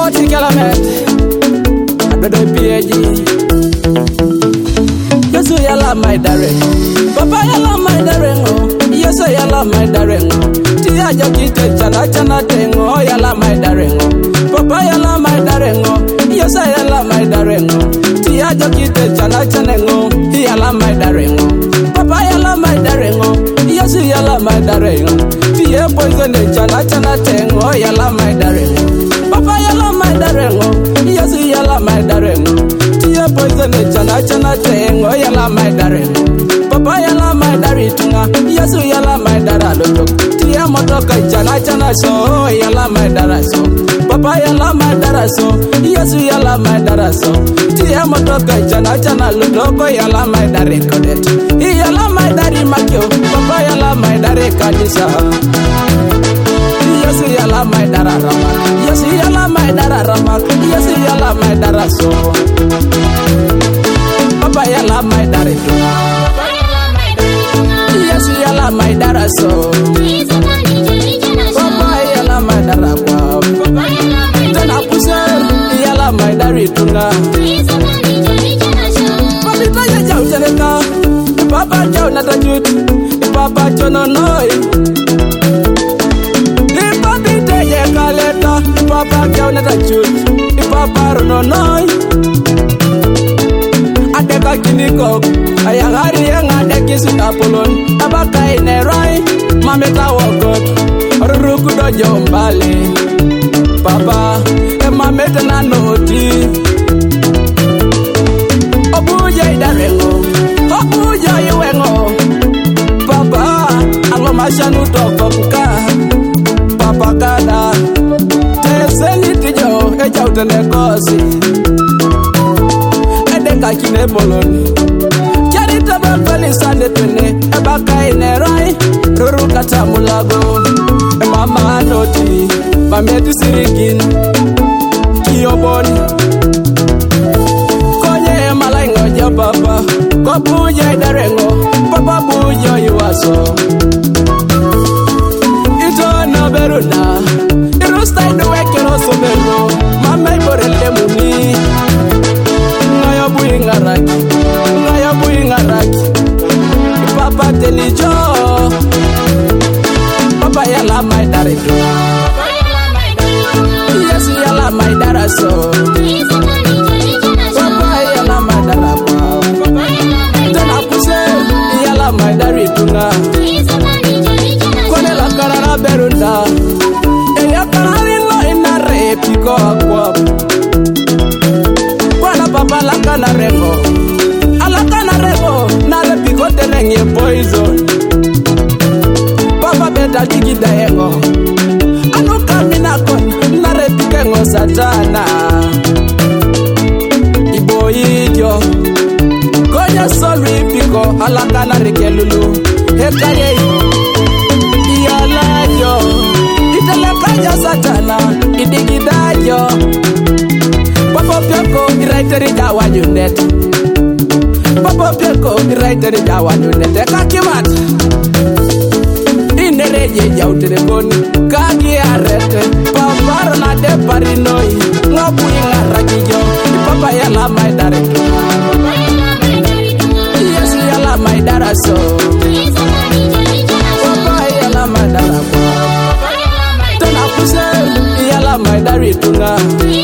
40 kilometers. I do PhD. Yes, yala my darling. Papa yala my darling. Yes, yala my darling. Tia jokite chana chana tengo yala my darling. Papa yala my darling. Yes, yala my darling. Tia jokite chana chana ngo yala my darling. Papa yala my darling. Yes, yala my darling. Tia poison chana chana tengo yala my darling. Papa yala my darling. Yes, yala my darling. Tia poison chana chana tengo yala my darling. Papa yala my daritunga. Yes, yala my daralo. Tia motoka chana chana so yala my daraso. Papa yala my daraso. Yes, yala my daraso. Tia motoka chana chana lutoko yala my darikodet. Yala my dari makyo. Papa yala my dari kadisa. Yes, yala my dararama. Yes, yala my dararama. Yes, yala my daraso. Papa yala my daritunga. Yes, yala my daraso. Papa yala my darabwa. Tana puser yala my daritunga. Papa ya jau tereka. Papa jau natajut. Papa jono noi. Papa ya kaleta. Papa jau natajut. Papa rono noi. Adeka kiniko. Ayangari yang ada kisut apolon. Abakai nerai. Mameta wakot. Ruruku dojo mbali. Papa. Mameta nanoti. Obuja idarengo. Obuja iwengo. Papa. Alo mashanu toko kuka. Papa kada. Teseni tijo. Eja utene kosi. Edeka kine poloni. Taba palisande tene ebakai nerai ruru kata mulago mama noti mameti sirigin kioboni konye malaingo jo papa ko buja idarengo papa buja yuaso ito no beruna irusta iduwekero sobelo mama iborele muni ngayo buingaraki Papa telijo Papa yala my darido Yes yala my daraso Papa yala my darabo Tana puse yala my daridunga Kone la karara berunda Eya kararino ina repiko akwa Kwana papa la kanarego Tenenge poison Papa beta digi daengo Anu kamina kon Narepikengo satana Ibo idio Konya solwi piko Alakana rikelulu Hekare Iyalajo Itelekaja satana Idigi dajo Papa piako Iraiteri jawa yunet Papa pieko iraiteri jawa nyunete kakimat Inereje jautere koni kagi arete Papa na de parinoi Ngapu ingaraki jo Papa yala my darido Yes yala my daraso Papa yala my darabo Tana puse yala my daridunga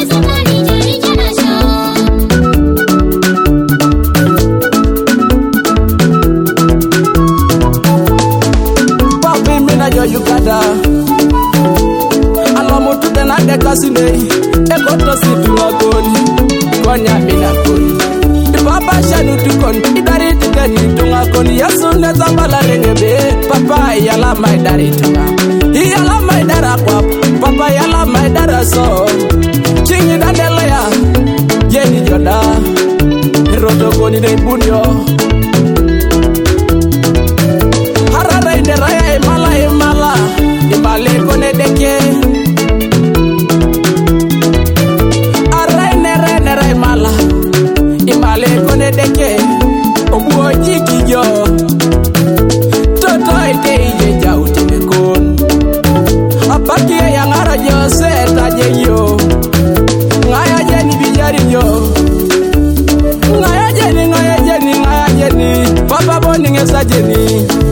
Uganda Alamutu tena deka sinei Ekoto situ ngakoni Konya mina koni Papa shanu tukoni Idari tikani tungakoni Yasu neza mbala rengebe Papa yala maidari tunga Yala maidara kwa Papa yala maidara so Chingi dandelea Yeni joda Roto koni de bunyo Harara ineraya imala Imale kone deke Arene mala Imale kone deke Obuo jiki jo Toto ite ije jau tine kon Apaki yang arajo seta je yo ninge sajeni